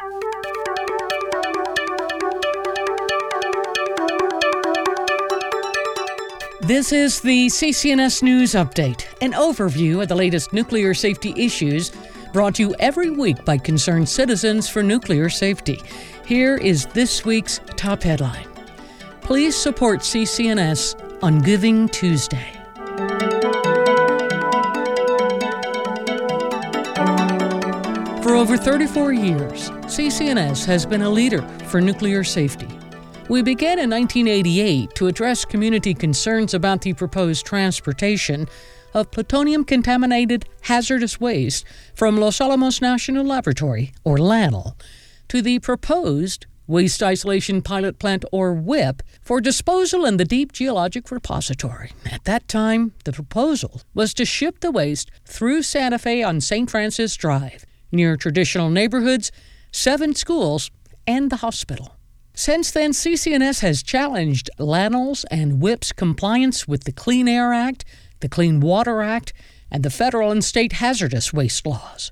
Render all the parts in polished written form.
This is the CCNS News Update, an overview of the latest nuclear safety issues brought to you every week by concerned citizens for nuclear safety. Here is this week's top headline. Please support CCNS on Giving Tuesday. For over 34 years, CCNS has been a leader for nuclear safety. We began in 1988 to address community concerns about the proposed transportation of plutonium-contaminated hazardous waste from Los Alamos National Laboratory, or LANL, to the proposed Waste Isolation Pilot Plant, or WIPP, for disposal in the Deep Geologic Repository. At that time, the proposal was to ship the waste through Santa Fe on St. Francis Drive, near traditional neighborhoods, 7 schools, and the hospital. Since then, CCNS has challenged LANL's and WIPP's compliance with the Clean Air Act, the Clean Water Act, and the federal and state hazardous waste laws.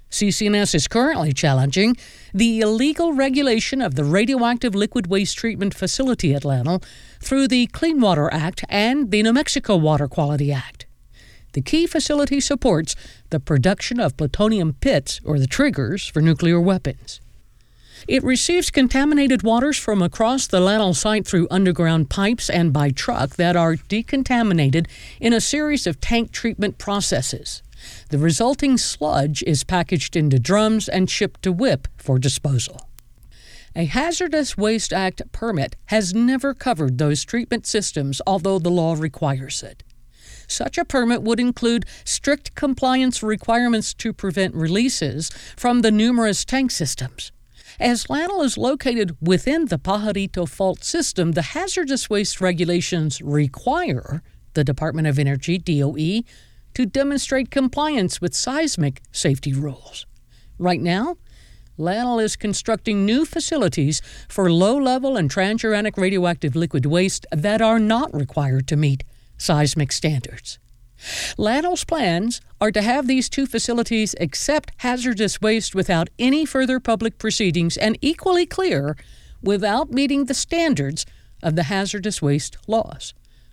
CCNS is currently challenging the illegal regulation of the radioactive liquid waste treatment facility at LANL through the Clean Water Act and the New Mexico Water Quality Act. The key facility supports the production of plutonium pits, or the triggers, for nuclear weapons. It receives contaminated waters from across the LANL site through underground pipes and by truck that are decontaminated in a series of tank treatment processes. The resulting sludge is packaged into drums and shipped to WIPP for disposal. A Hazardous Waste Act permit has never covered those treatment systems, although the law requires it. Such a permit would include strict compliance requirements to prevent releases from the numerous tank systems. As LANL is located within the Pajarito Fault system, the hazardous waste regulations require the Department of Energy, DOE, to demonstrate compliance with seismic safety rules. Right now, LANL is constructing new facilities for low-level and transuranic radioactive liquid waste that are not required to meet seismic standards. LANL's plans are to have these 2 facilities accept hazardous waste without any further public proceedings and, equally clear, without meeting the standards of the hazardous waste laws.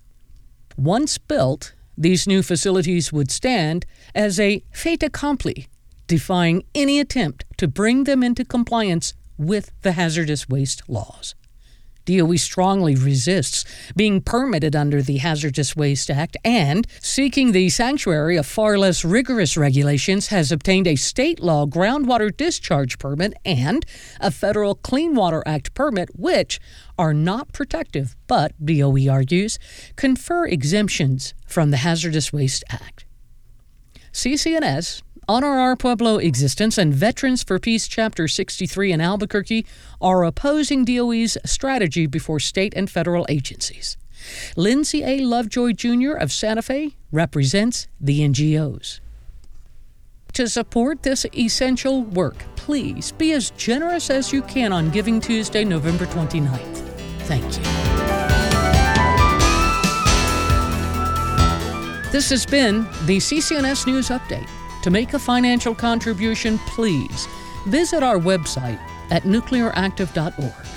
Once built, these new facilities would stand as a fait accompli, defying any attempt to bring them into compliance with the hazardous waste laws. DOE strongly resists being permitted under the Hazardous Waste Act and, seeking the sanctuary of far less rigorous regulations, has obtained a state law groundwater discharge permit and a federal Clean Water Act permit, which are not protective but, DOE argues, confer exemptions from the Hazardous Waste Act. CCNS, Honor Our Pueblo Existence, and Veterans for Peace Chapter 63 in Albuquerque are opposing DOE's strategy before state and federal agencies. Lindsay A. Lovejoy Jr. of Santa Fe represents the NGOs. To support this essential work, please be as generous as you can on Giving Tuesday, November 29th. Thank you. This has been the CCNS News Update. To make a financial contribution, please visit our website at nuclearactive.org.